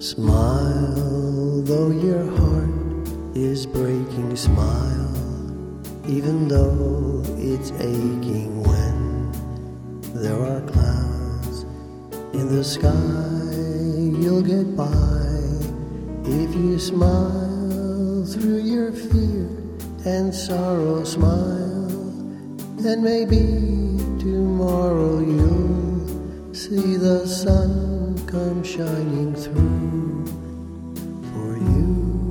Smile, though your heart is breaking. Smile, even though it's aching. When there are clouds in the sky, you'll get by. If you smile through your fear and sorrow, smile, and maybe tomorrow you'll see the sun come shining through for you.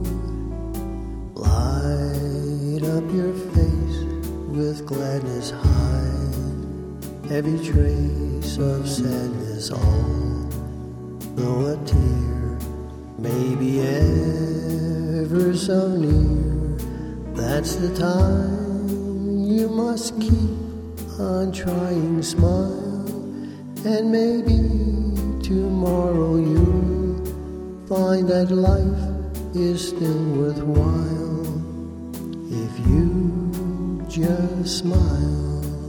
Light up your face with gladness, hide every trace of sadness, although a tear may be ever so near. That's the time you must keep on trying. Smile, and maybe tomorrow you'll find that life is still worthwhile if you just smile.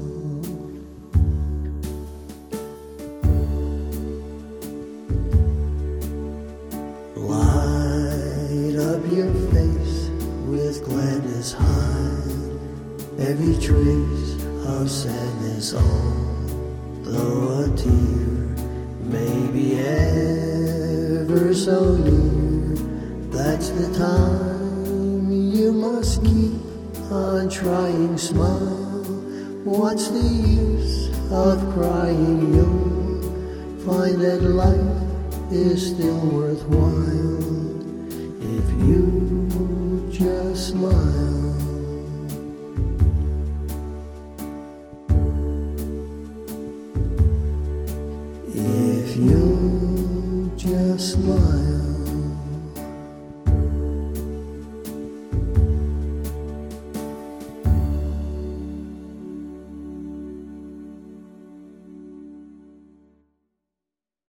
Light up your face with gladness, hide every trace of sadness, although a tear may be ever so near. That's the time you must keep on trying. Smile, what's the use of crying? You'll find that life is still worthwhile if you just smile. If you just smile.